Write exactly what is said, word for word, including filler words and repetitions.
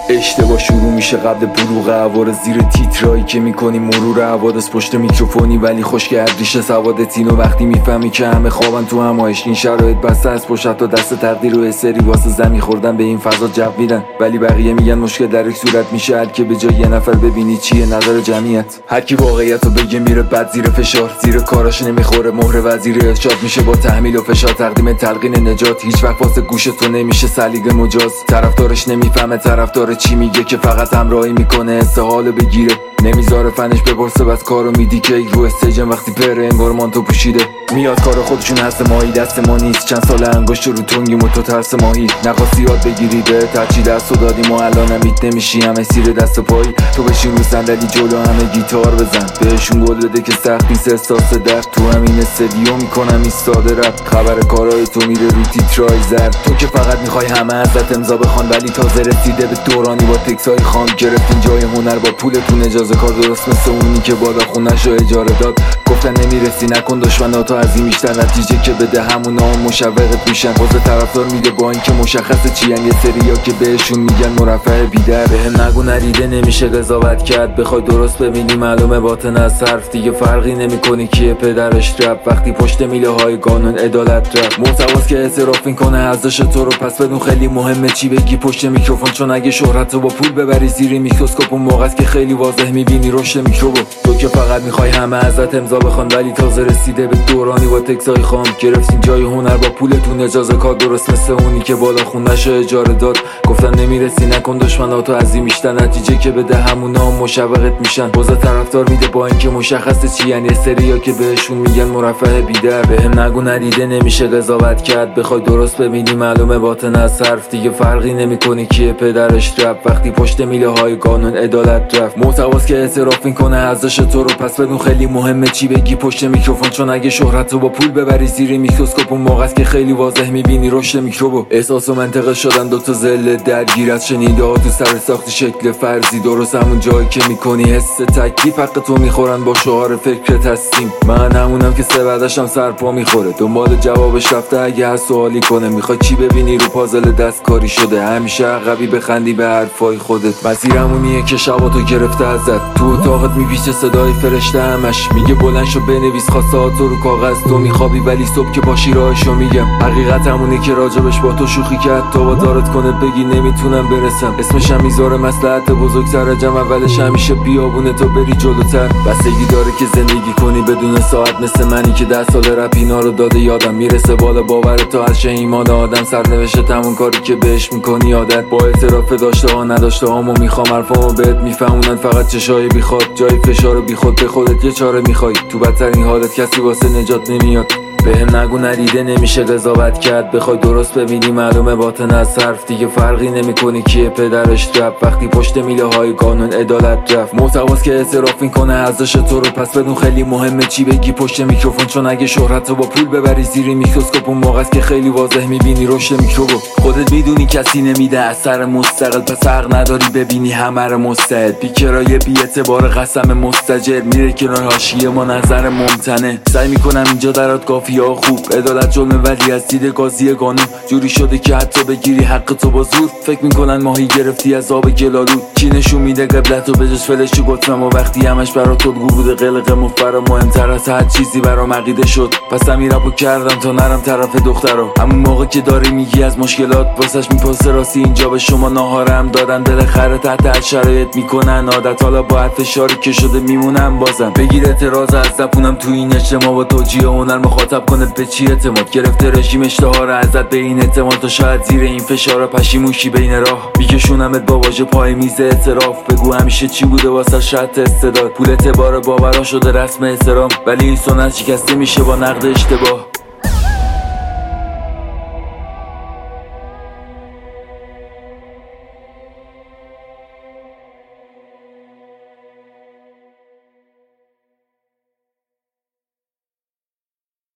اشتباه شروع میشه قبل بلوغ عوارض، زیر تیترایی که میکنی مرور حوادث، پشت میکروفونی ولی خشک از ریشه سوادت. اینو وقتی میفهمی که همه خوابن تو همایش، این شرایط بسته از پشت تا دست تقدیر و سری واسه زمین خوردن به این فضا جو میدن، ولی بقیه میگن مشکل در یک صورت میشه حل که به جای یه نفر ببینی چیه نظر جمعیت. هر کی واقعیتو بگه میره بعد زیر فشار، زیر کاراش نمیخوره مهر وزیر ارشاد میشه با تحمیل و فشار تقدیم تلقین نجات. هیچ وقت واسه گوش تو نمیشه سلیقه مجاز، طرفدارش نمیفهمه طرفدار چی میگه که فقط همراهی میکنه استحاله بگیره، نمیذاره فنش بپرسه بس کارو میدی که رو استیجم وقتی پره انگار مانتو پوشیده. میاد کار خودشون هست ماهی دست ما نیست، چند سال انگشت رو تنگیم و تو ترس ماهی. نخواستی یاد بگیری به ترچی دستو دادیم و الان امیت نمیشی همه سیر دست پایی. تو بشین رو صندلی جلو همه گیتار بزن، بهشون گل بده که سخت نیست احساس درد. تو همین استدیو میکنم ایستاده رفت، خبر کارهای تو میره رو تیترای زرد. تو که فقط میخوای همه ازت امضا بخوان، ولی تازه رسیده به دورانی با تکسای خام. گرفتین جای هنر با پولتون اجازه کار، درست مثل اونی که بالا خونش رو اجاره داد. گفتن نمیرسی نکن دشمناتو عظیم بیشتر، نتیجه که بده همونا هم مشوقت میشن. واسه طرفدار میده با اینکه مشخصه چی ان، یه سریا که بهشون میگن مرفع بیدر. بهم نگو نریده نمیشه قضاوت کرد، بخوای درست ببینی معلومه باطن از حرف. دیگه فرقی نمیکنی کیه پدرش رفت، وقتی پشت میله های قانون عدالت رفت. محتواست که اعتراف کنه ارزش تو رو، پس بدون خیلی مهمه چی بگی پشت میکروفون. چون اگه شهرت رو با پول ببری زیر میکروسکوپ، اون موقعست که خیلی واضح میبینی رشد میکروبو. تو که فقط میخوای همه ازت امضا بخوان، ولی تازه رسیده به دورانی با تکسای خام. گرفتین جای هنر با پولتون اجازه کار، درست مثل اونی که بالا خونش رو اجاره داد. گفتن نمیرسی نکن دشمناتو عظیم بیشتر، نتیجه که بده همونا هم مشوقت میشن. بازه طرفدار میده با اینکه مشخصه چی ان، یه سریا که بهشون میگن مرفع بیدر. بهم نگو ندیده نمیشه قضاوت کرد، بخوای درست ببینی معلومه باطن از حرف. دیگه فرقی نمیکنی کیه پدرش رفت، وقتی پشت میله های قانون عدالت رفت. محتواست که اعتراف کنه ارزش تو رو، پس بدون خیلی مهمه چی بگی پشت میکروفون. چون اگه شهرت رو با پول ببری زیر میکروسکوپ، اون موقعست که خیلی واضح میبینی رشد میکروبو. احساس و منطقه شدن دوتا ذله درگیر از شنیده ها تو سر ساخت شکل فرضی. درست همون جایی که میکنی حس تکلیف حق تو میخورن با شعار فکرت هستیم. من همونم که سه بعدشم سرپا میخوره، دنبال جوابش رفته اگه هست سوالی کنه. میخوای چی ببینی رو پازل دستکاری شده، همیشه عقبی بخندی به حرفای خودت. مسیرمونیه که شباتو گرفته ازت، تو اتاقت میپیچه صدای فرشته همش میگه بلند شو بنویس خواستهاتو رو کاغذ. تو میخوابی ولی صبح که پاشی راهشو میگم. حقیقت همونه که راجبش با تو شوخی کرد، تا بادارت کنه بگی نمیتونم برسم. اسمشم میذاره مصلحت بزرگتر، جمع اولش همیشه بیابونه تو بری جلوتر. بستگی داره که زندگی کنی بدون ساعت، مثل منی که ده سال رپ اینا رو داده یادم. میرسه بالا باورت تا هرچه ایمان آدم، سرنوشت همون کاری که بهش میکنی عادت. با اعتراف داشته ها نداشته هامو میخوام حرفامو بهت میفهمونن، فقط چشای بیخواد جای فشار بیخود. به خودت یه چاره میخوای، تو بدترین حالت کسی واسه نجات نمیاد. بهم نگو ندیده نمیشه قضاوت کرد، بخوای درست ببینی معلومه باطن از حرف. دیگه فرقی نمیکنی کیه پدرش رفت، وقتی پشت میله های قانون عدالت رفت. محتواست که اعتراف کنه ارزش تو رو، پس بدون خیلی مهمه چی بگی پشت میکروفون. چون اگه شهرت رو با پول ببری زیر میکروسکوپ، اون موقعست که خیلی واضح میبینی رشد میکروبو. خودت میدونی کسی نمیده اثر مستقل، پس حق نداری ببینی همه رو مستعد. بیکرایه بی اعتبار قسم مستجر، میره کنار حاشیه ما نظر ممتنع. سعی میکنم اینجا درات یا خوب عدالت جلمه، ولی از دید قاضی قانون جوری شده که حتی بگیری حق تو با زور. فکر میکنن ماهی گرفتی از آب گلالود، کی نشون میده قبلت و بجش فلشی گفتم. و وقتی همش برا الگو بوده قلق مفرا، مهمتر از هر چیزی برام عقیده شد. پس همین رپو کردم تا نرم طرف دخترا. همون موقع که داری میگی از مشکلات، واسش میپرسه راستی اینجا به شما ناهارم دادن. بالاخره تحت هر شرایط میکنن عادت، حالا با هر فشاری که شده میمونم بازم. بگیر اعتراض از زبونم تو این اجتماع، با توجیه هنر مخاطب کنه به چی اعتماد. گرفته رژیم اشتها رو ازت به این احتمال، تو شاید زیر این فشار پشیمون شی بین راه. میکشونمت با واژه پای میز اعتراف، بگو همیشه چی بوده واسه شرط استعداد. پول اعتبار باورا شده رسم احترام، ولی این سنت شکسته میشه با نقد اشتباه.